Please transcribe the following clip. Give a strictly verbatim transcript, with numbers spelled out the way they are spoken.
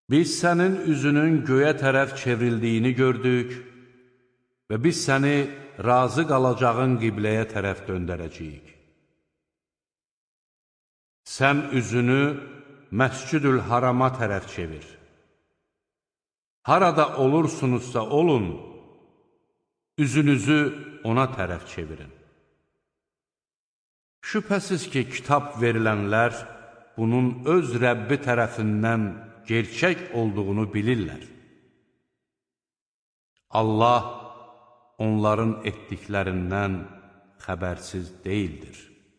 Biz sənin üzünün göyə tərəf çevrildiyini gördük və biz səni razı qalacağın qibləyə tərəf döndərəcəyik. Sən üzünü Məscid-ül Harama tərəf çevir. Harada olursunuzsa olun, üzünüzü ona tərəf çevirin. Şübhəsiz ki, kitab verilənlər bunun öz Rəbbi tərəfindən gerçək olduğunu bilirlər. Allah onların etdiklərindən xəbərsiz deyildir.